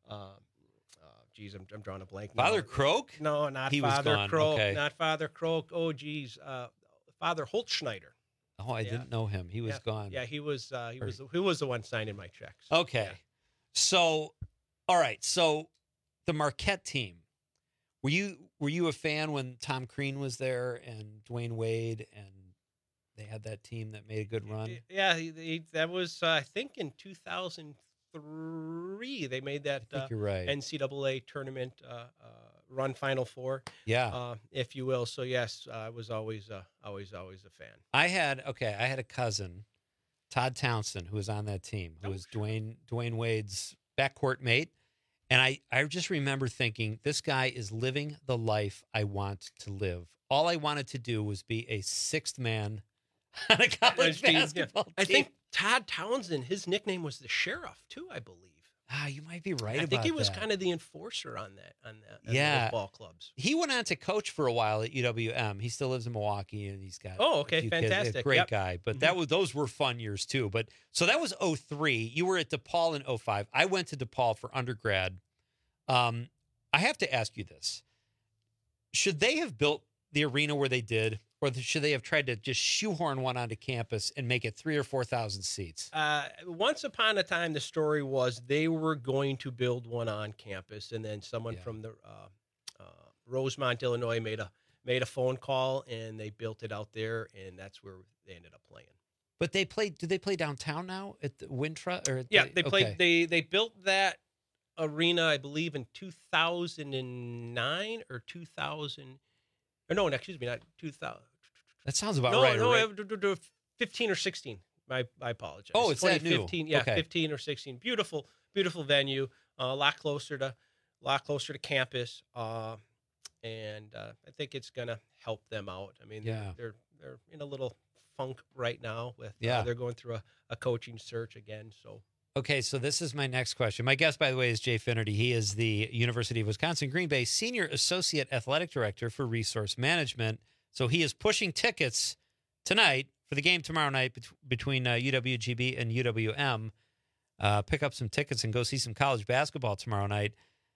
I'm drawing a blank. Father Croak? No, not he Father was Croak. Okay. Not Father Croak. Oh, geez. Father Holtschneider. Oh, I didn't know him. He was gone. Yeah, he was the one signing my checks. Okay. Yeah. So, all right. So, the Marquette team. Were you a fan when Tom Crean was there and Dwayne Wade and they had that team that made a good run? Yeah, that was I think in 2003 they made that you're right. NCAA tournament run Final Four. Yeah, if you will. So yes, I was always a fan. I had a cousin, Todd Townsend, who was on that team, who was Dwayne Wade's backcourt mate. And I just remember thinking, this guy is living the life I want to live. All I wanted to do was be a sixth man on a college basketball team. I think Todd Townsend, his nickname was the Sheriff, too, I believe. You might be right about that. I think he was kind of the enforcer on those ball clubs. He went on to coach for a while at UWM. He still lives in Milwaukee, and he's got fantastic. Great guy. But those were fun years, too. But so that was 2003. You were at DePaul in 2005. I went to DePaul for undergrad. I have to ask you this. Should they have built the arena where they did, or should they have tried to just shoehorn one onto campus and make it 3,000 or 4,000 seats? Once upon a time, the story was they were going to build one on campus, and then someone from the Rosemont, Illinois, made a phone call, and they built it out there, and that's where they ended up playing. But they played. Do they play downtown now at the Wintra? Or they played. They built that arena, I believe, in 2009 or 2000. Or no, excuse me, not 2000. That sounds about right. No, 15 or 16. I apologize. Oh, it's that new. 15, yeah, okay. 15 or 16. Beautiful venue. A lot closer to campus. And I think it's gonna help them out. I mean, they're in a little funk right now with they're going through a coaching search again. So. Okay, so this is my next question. My guest, by the way, is Jay Finnerty. He is the University of Wisconsin-Green Bay Senior Associate Athletic Director for Resource Management. So he is pushing tickets tonight for the game tomorrow night between UWGB and UWM. Pick up some tickets and go see some college basketball tomorrow night.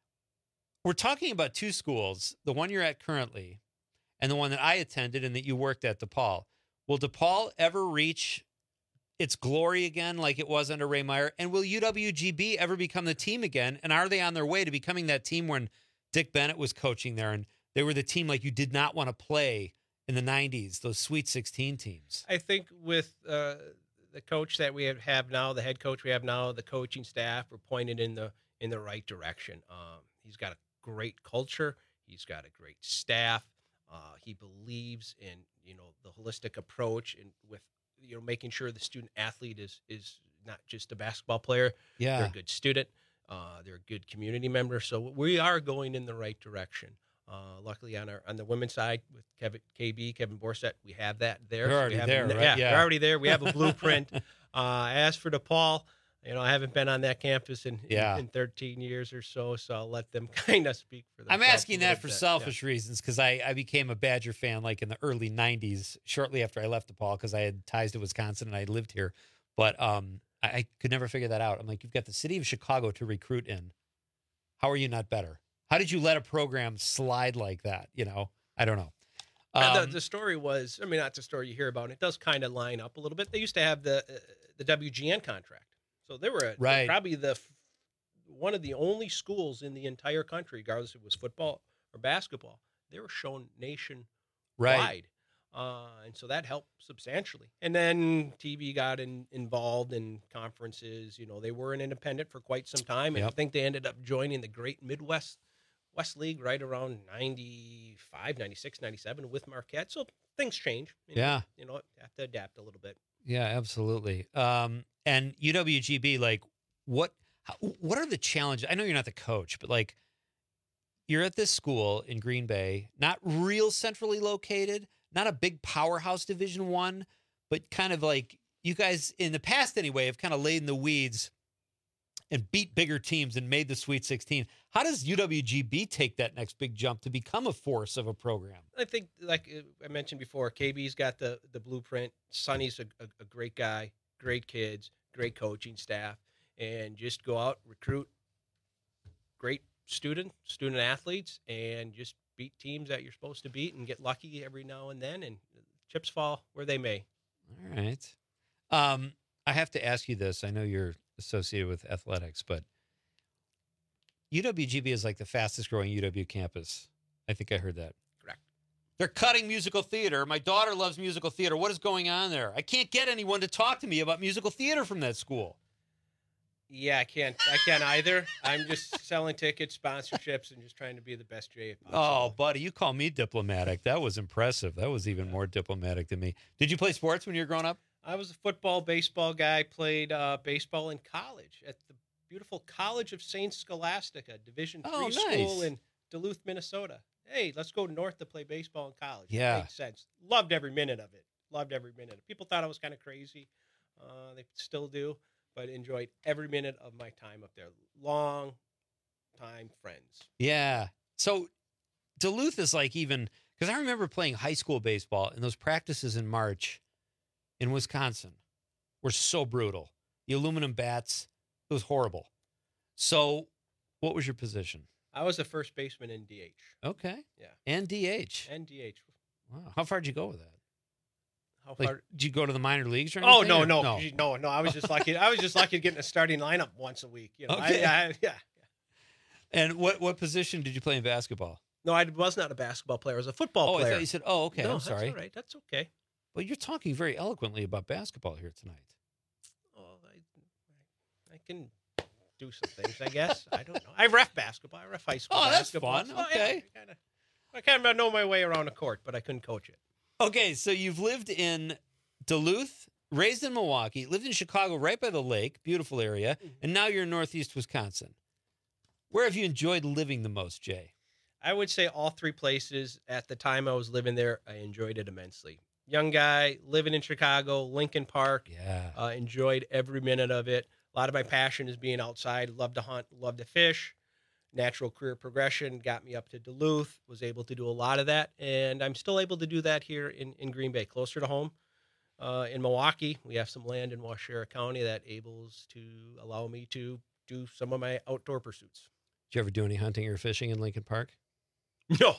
We're talking about two schools, the one you're at currently and the one that I attended and that you worked at, DePaul. Will DePaul ever reach its glory again like it was under Ray Meyer? And will UWGB ever become the team again? And are they on their way to becoming that team when Dick Bennett was coaching there and they were the team like you did not want to play in the 90s, those Sweet 16 teams? I think with the coach that we have now, the head coach we have now, the coaching staff, we're pointed in the right direction. He's got a great culture. He's got a great staff. He believes in, the holistic approach and with, making sure the student athlete is not just a basketball player. Yeah. They're a good student. They're a good community member. So we are going in the right direction. Luckily on the women's side with Kevin Borsett, we have that there. They're already there, right? Yeah, we're already there. We have a blueprint. As for DePaul, I haven't been on that campus in 13 years or so I'll let them kind of speak for themselves. I'm asking that for selfish reasons because I became a Badger fan like in the early 90s, shortly after I left DePaul because I had ties to Wisconsin and I lived here. But I could never figure that out. I'm like, you've got the city of Chicago to recruit in. How are you not better? How did you let a program slide like that? I don't know. The story was, not the story you hear about. It does kind of line up a little bit. They used to have the WGN contract. So they were probably one of the only schools in the entire country, regardless if it was football or basketball. They were shown nationwide. Right. And so that helped substantially. And then TV got involved in conferences. They were an independent for quite some time. And I think they ended up joining the Great Midwest League right around 95, 96, 97 with Marquette. So things change. You have to adapt a little bit. Yeah, absolutely. And UWGB, like, what are the challenges? I know you're not the coach, but like, you're at this school in Green Bay, not real centrally located, not a big powerhouse Division I, but kind of like you guys in the past anyway have kind of laid in the weeds and beat bigger teams and made the Sweet 16. How does UWGB take that next big jump to become a force of a program? I think, like I mentioned before, KB's got the blueprint. Sonny's a great guy, great kids, great coaching staff, and just go out, recruit great student athletes, and just beat teams that you're supposed to beat and get lucky every now and then, and chips fall where they may. All right. I have to ask you this. I know you're associated with athletics, but UWGB is like the fastest growing UW campus. I think I heard that. Correct. They're cutting musical theater. My daughter loves musical theater. What is going on there? I can't get anyone to talk to me about musical theater from that school. Yeah, I can't either. I'm just selling tickets, sponsorships, and just trying to be the best Jay possible. Oh, buddy, you call me diplomatic. That was impressive. That was even more diplomatic than me. Did you play sports when you were growing up? I was a football, baseball guy. Played baseball in college at the beautiful College of St. Scholastica, Division III school in Duluth, Minnesota. Hey, let's go north to play baseball in college. Yeah. It makes sense. Loved every minute of it. People thought I was kind of crazy. They still do. But enjoyed every minute of my time up there. Long time friends. Yeah. So Duluth is like even, because I remember playing high school baseball, and those practices in March in Wisconsin were so brutal. The aluminum bats, it was horrible. So what was your position? I was the first baseman in DH. Okay. Yeah. And DH. Wow. How far did you go with that? How far? Did you go to the minor leagues or Oh, anything? no. I was just lucky. I was just lucky getting a starting lineup once a week. You know, Okay. Yeah. And what position did you play in basketball? No, I was not a basketball player. I was a football player. I thought you said, okay, No, I'm sorry. That's all right. That's okay. Well, you're talking very eloquently about basketball here tonight. Oh, I can do some things, I guess. I don't know. I ref basketball. I ref high school basketball. That's fun. Okay. Yeah, I kind of know my way around the court, but I couldn't coach it. Okay, so you've lived in Duluth, raised in Milwaukee, lived in Chicago right by the lake, beautiful area, and now you're in Northeast Wisconsin. Where have you enjoyed living the most, Jay? I would say all three places. At the time I was living there, I enjoyed it immensely. Young guy, living in Chicago, Lincoln Park. Yeah. Enjoyed every minute of it. A lot of my passion is being outside. Love to hunt, love to fish. Natural career progression got me up to Duluth, was able to do a lot of that, and I'm still able to do that here in Green Bay, closer to home. In Milwaukee, we have some land in Waushara County that enables to allow me to do some of my outdoor pursuits. Did you ever do any hunting or fishing in Lincoln Park? No.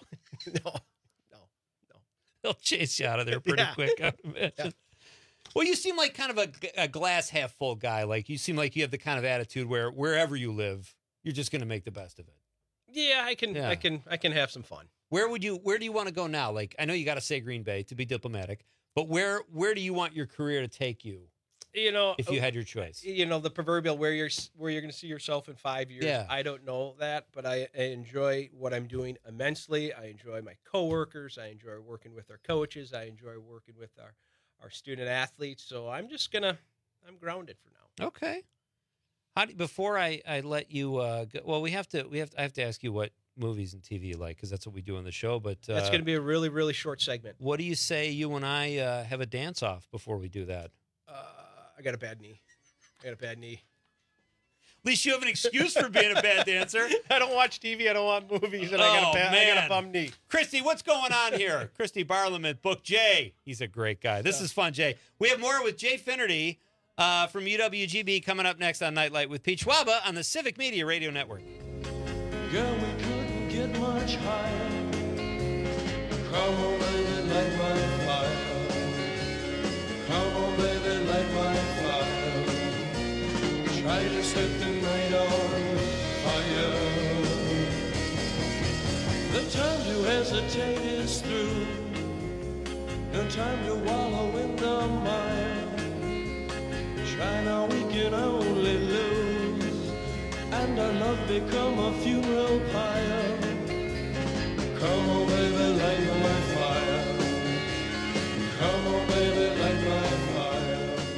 They'll chase you out of there pretty quick, I would imagine. Yeah. Well, you seem like kind of a glass half full guy. Like you seem like you have the kind of attitude where wherever you live, you're just going to make the best of it. Yeah, I can have some fun. Where do you want to go now? Like, I know you got to say Green Bay to be diplomatic, but where do you want your career to take you? You know, if you had your choice, you know, the proverbial where you're going to see yourself in 5 years. Yeah. I don't know that, but I enjoy what I'm doing immensely. I enjoy my coworkers. I enjoy working with our coaches. I enjoy working with our student athletes. So I'm grounded for now. Okay. Before I let you go, well, I have to ask you what movies and TV you like, because that's what we do on the show. But that's going to be a really, really short segment. What do you say you and I have a dance off before we do that? I got a bad knee. At least you have an excuse for being a bad dancer. I don't watch TV. I don't want movies, and I got a bum knee. Christy, what's going on here? Christy Barliament, book Jay. He's a great guy. This is fun, Jay. We have more with Jay Finnerty from UWGB coming up next on Nightlight with Pete Schwaba on the Civic Media Radio Network. Girl, we couldn't get much higher. Come on, baby, light my fire. Come on, baby, light my fire. Try to set the night on fire. The time to hesitate is through. No time to wallow in the mire. Try now, we can only lose, and our love become a funeral pyre. Come on, baby, light my fire. Come on, baby, light my fire.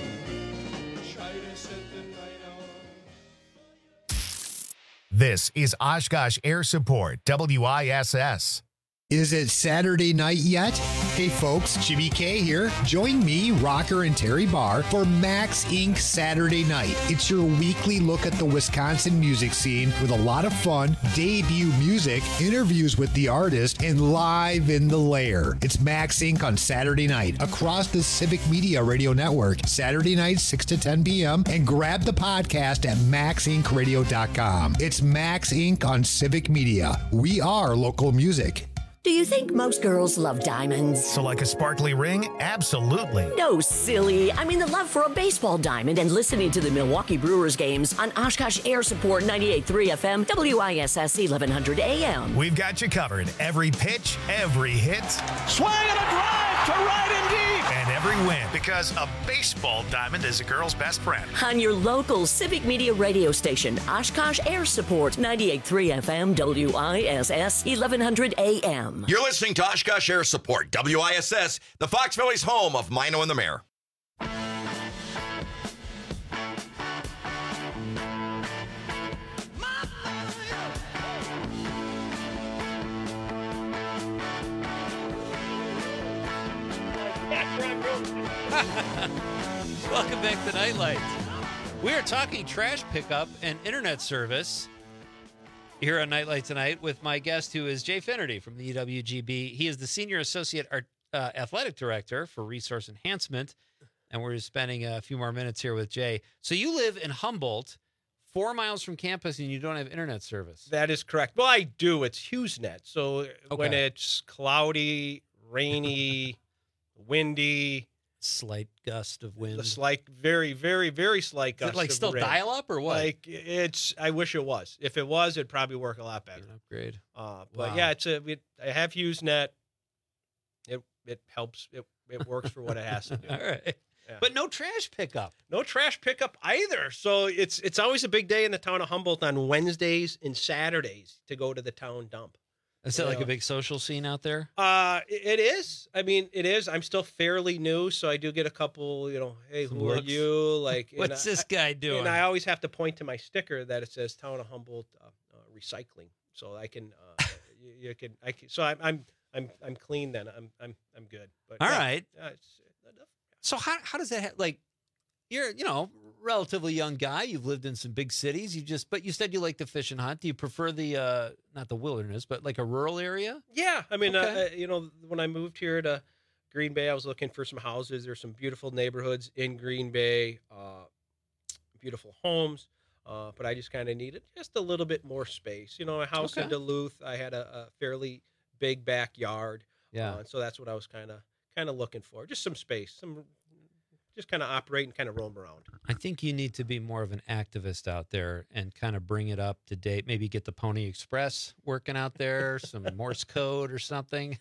This is Oshkosh Air Support, WISS. Is it Saturday night yet? Hey folks, Jimmy K here. Join me, Rocker, and Terry Barr for Max Inc. Saturday Night. It's your weekly look at the Wisconsin music scene with a lot of fun, debut music, interviews with the artist, and live in the lair. It's Max Inc. on Saturday night across the Civic Media Radio Network. Saturday night, 6 to 10 p.m. And grab the podcast at maxincradio.com. It's Max Inc. on Civic Media. We are local music. Do you think most girls love diamonds? So like a sparkly ring? Absolutely. No, silly. I mean the love for a baseball diamond and listening to the Milwaukee Brewers games on Oshkosh Air Support 98.3 FM, WISS 1100 AM. We've got you covered. Every pitch, every hit. Swing and a drive to right and deep. And every win. Because a baseball diamond is a girl's best friend. On your local Civic Media radio station, Oshkosh Air Support 98.3 FM, WISS 1100 AM. You're listening to Oshkosh Air Support, WISS, the Fox Valley's home of Mino and the Mayor. Welcome back to Nightlight. We are talking trash pickup and internet service here on Nightlight tonight with my guest, who is Jay Finnerty from the UWGB. He is the Senior Associate Athletic Director for Resource Enhancement, and we're spending a few more minutes here with Jay. So you live in Humboldt, 4 miles from campus, and you don't have internet service. That is correct. Well, I do. It's HughesNet. So when it's cloudy, rainy, windy, slight gust of wind. The slight, very, very, very slight gust. Is it like of still wind. dial up or what? Like I wish it was. If it was, it'd probably work a lot better. Upgrade. But Wow. yeah, I have HughesNet. It helps. It works for what it has to do. All right. Yeah. But no trash pickup. No trash pickup either. So it's always a big day in the town of Humboldt on Wednesdays and Saturdays to go to the town dump. Is that like a big social scene out there? It is. I mean, it is. I'm still fairly new, so I do get a couple, hey, Some who looks. are you? Like, What's this guy doing? And I always have to point to my sticker that it says Town of Humboldt Recycling, so I can, so I'm clean then. I'm good. But All yeah, right. it's So how does that like? You're relatively young guy. You've lived in some big cities. But you said you like to fish and hunt. Do you prefer the not the wilderness, but like a rural area? Yeah, I mean, Okay. when I moved here to Green Bay, I was looking for some houses. There's some beautiful neighborhoods in Green Bay, beautiful homes, but I just kind of needed just a little bit more space. A house in Okay. Duluth, I had a fairly big backyard. Yeah. And so that's what I was kind of looking for, just some space, just kind of operate and kind of roam around. I think you need to be more of an activist out there and kind of bring it up to date. Maybe get the Pony Express working out there, some Morse code or something.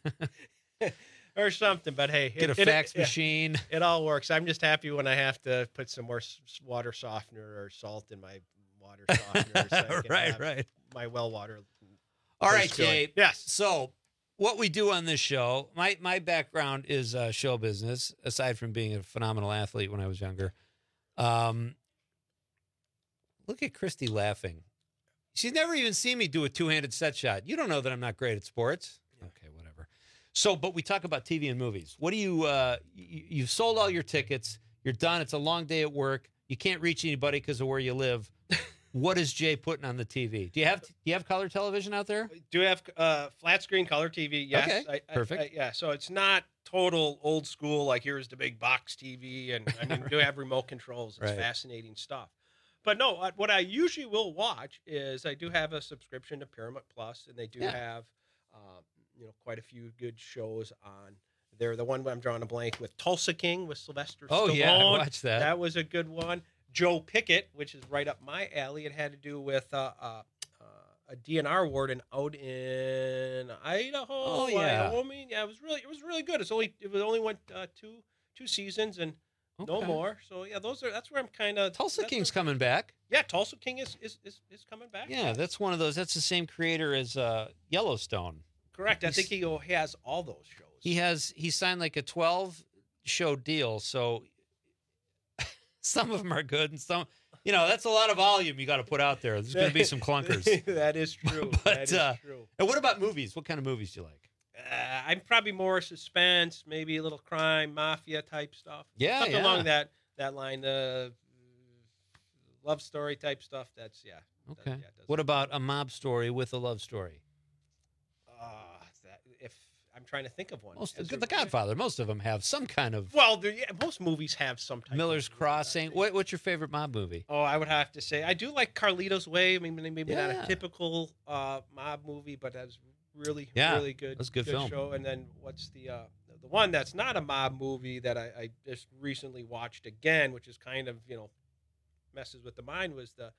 Or something, but hey, Get a fax machine. It all works. I'm just happy when I have to put some more water softener or salt in my water softener. So I can have Right. My well water. All right, taste good. Jay. Yes. So what we do on this show, my background is show business, aside from being a phenomenal athlete when I was younger. Look at Christy laughing. She's never even seen me do a two-handed set shot. You don't know that I'm not great at sports. Okay, whatever. So, but we talk about TV and movies. What do you've sold all your tickets. You're done. It's a long day at work. You can't reach anybody because of where you live. What is Jay putting on the TV? Do you have color television out there? Do have flat screen color TV? Yes. Okay, perfect. Yeah. So it's not total old school. Like here's the big box TV, and I mean, we do have remote controls. It's Right. fascinating stuff. But no, what I usually will watch is I do have a subscription to Paramount Plus, and they do have quite a few good shows on there. The one I'm drawing a blank with Tulsa King with Sylvester Stallone. Oh, yeah, I watched that. That was a good one. Joe Pickett, which is right up my alley. It had to do with a DNR warden out in Idaho. Oh, yeah. Wyoming. Yeah, it was really good. It only went two seasons and no Okay. more. So yeah, that's where I'm kind of. Tulsa King's coming back. Yeah, Tulsa King is coming back. Yeah, that's one of those. That's the same creator as Yellowstone. Correct. I think he has all those shows. He signed like a 12 show deal, so some of them are good and some That's a lot of volume you got to put out there. There's going to be some clunkers. That is true. But, that is true. And what about movies? What kind of movies do you like? I'm probably more suspense, maybe a little crime, mafia type stuff. Yeah, Something along that line. Love story type stuff. That's Okay. What about a mob story with a love story? If I'm trying to think of one. The Godfather. Most of them have some kind of. Well, most movies have some type. Miller's Crossing. What's your favorite mob movie? Oh, I would have to say I do like Carlito's Way. I mean, maybe not a typical mob movie, but that's really good. That's a good film. Show. And then what's the one that's not a mob movie that I just recently watched again, which is kind of messes with the mind, was the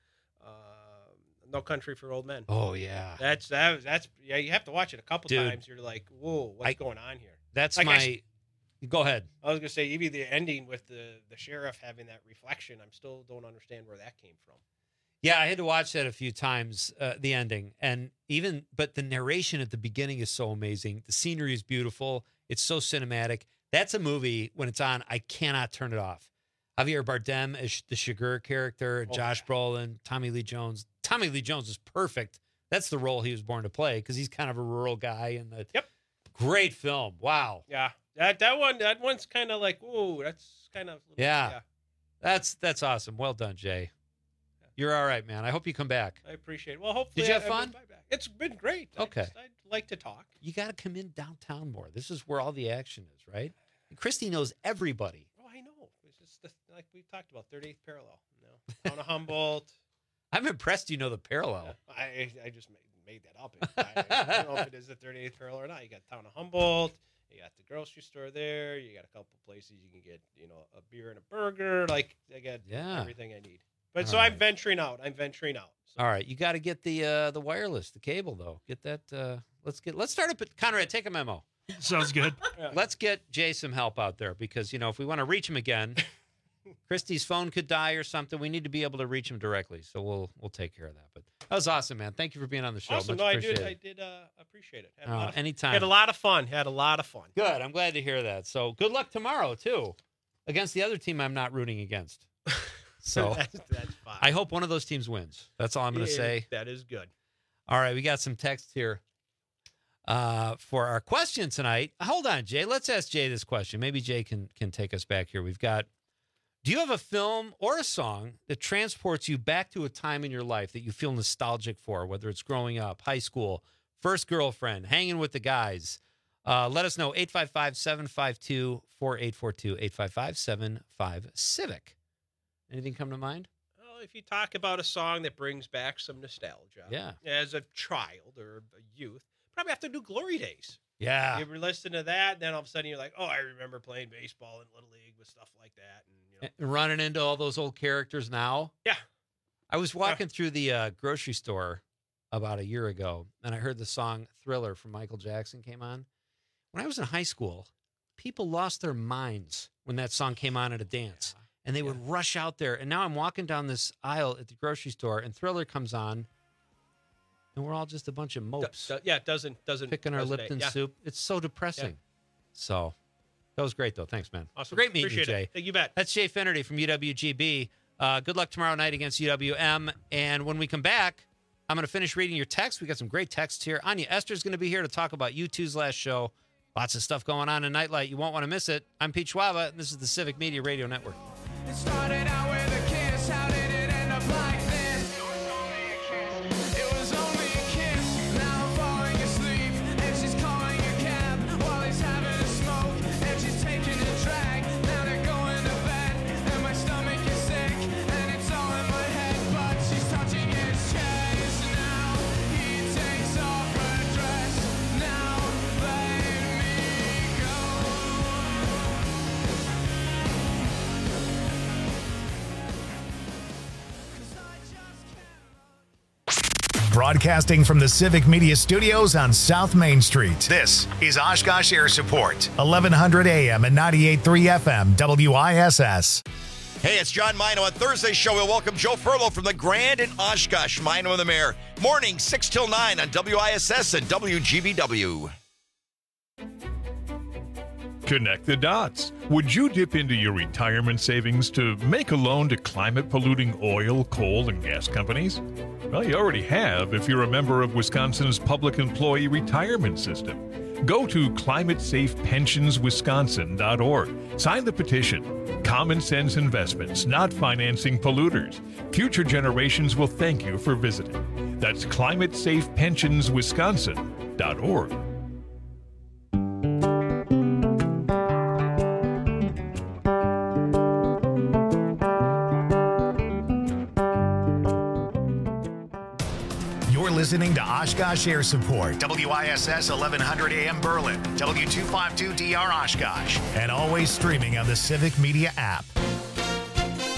No Country for Old Men. Oh yeah, that's you have to watch it a couple times. You're like, whoa, what's going on here? That's like go ahead. I was gonna say even the ending with the sheriff having that reflection. I'm still don't understand where that came from. Yeah, I had to watch that a few times. The ending but the narration at the beginning is so amazing. The scenery is beautiful. It's so cinematic. That's a movie when it's on, I cannot turn it off. Javier Bardem as the Chigurh character, Josh Brolin, Tommy Lee Jones. Tommy Lee Jones is perfect. That's the role he was born to play because he's kind of a rural guy. Great film. Wow. Yeah, that one's kind of like, whoa, that's kind of. Yeah. That's awesome. Well done, Jay. You're all right, man. I hope you come back. I appreciate it. Well, hopefully. Did you have fun? It's been great. Okay. I'd like to talk. You got to come in downtown more. This is where all the action is, right? And Christy knows everybody. Oh, I know. It's just like we talked about, 38th parallel. Town of Humboldt. I'm impressed you know the parallel. I just made that up. I don't know if it is the 38th parallel or not. You got Town of Humboldt. You got the grocery store there. You got a couple places you can get, a beer and a burger. Like, I got everything I need. But I'm venturing out. So. All right, you got to get the wireless, the cable though. Get that. Let's start up at Conrad. Take a memo. Sounds good. Let's get Jay some help out there because if we want to reach him again, Christy's phone could die or something. We need to be able to reach him directly. So we'll take care of that. But that was awesome, man. Thank you for being on the show. Awesome. Much I appreciated. did appreciate it. Anytime. Had a lot of fun. Good. I'm glad to hear that. So good luck tomorrow too, against the other team I'm not rooting against. So that's fine. I hope one of those teams wins. That's all I'm going to say. That is good. All right, we got some texts here for our question tonight. Hold on, Jay. Let's ask Jay this question. Maybe Jay can take us back here. We've got, do you have a film or a song that transports you back to a time in your life that you feel nostalgic for, whether it's growing up, high school, first girlfriend, hanging with the guys? Let us know, 855-752-4842, 855-75-CIVIC. Anything come to mind? Well, if you talk about a song that brings back some nostalgia, as a child or a youth, probably have to do Glory Days. Yeah. You were listening to that, and then all of a sudden you're like, oh, I remember playing baseball in Little League with stuff like that. And running into all those old characters now. Yeah. I was walking through the grocery store about a year ago, and I heard the song Thriller from Michael Jackson came on. When I was in high school, people lost their minds when that song came on at a dance. And they would rush out there. And now I'm walking down this aisle at the grocery store, and Thriller comes on, and we're all just a bunch of mopes. It doesn't picking our Lipton soup. It's so depressing. Yeah. So that was great, though. Thanks, man. Awesome. Great meeting you, Jay. You bet. That's Jay Finnerty from UWGB. Good luck tomorrow night against UWM. And when we come back, I'm going to finish reading your text. We got some great texts here. Anya Esther's going to be here to talk about U2's last show. Lots of stuff going on in Nightlight. You won't want to miss it. I'm Pete Schwaba, and this is the Civic Media Radio Network. It started out with a kiss. How did it end up like this? It was only a kiss. Now I'm falling asleep, and she's calling a cab while he's having a smoke, and she's taking a drag. Now they're going to bed, and my stomach is sick, and it's all in my head. But she's touching his chest. Now he takes off her dress. Now let me go. Broadcasting from the Civic Media Studios on South Main Street. This is Oshkosh Air Support, 1100 AM and 98.3 FM, WISS. Hey, it's John Mino. On Thursday's show, we'll welcome Joe Furlow from the Grand in Oshkosh. Mino and the Mayor. Morning, 6 till 9 on WISS and WGBW. Connect the dots. Would you dip into your retirement savings to make a loan to climate-polluting oil, coal, and gas companies? Well, you already have if you're a member of Wisconsin's Public Employee Retirement System. Go to ClimateSafePensionsWisconsin.org. Sign the petition. Common sense investments, not financing polluters. Future generations will thank you for visiting. That's ClimateSafePensionsWisconsin.org. Listening to Oshkosh Air Support, WISS 1100 AM Berlin, W252DR Oshkosh, and always streaming on the Civic Media app.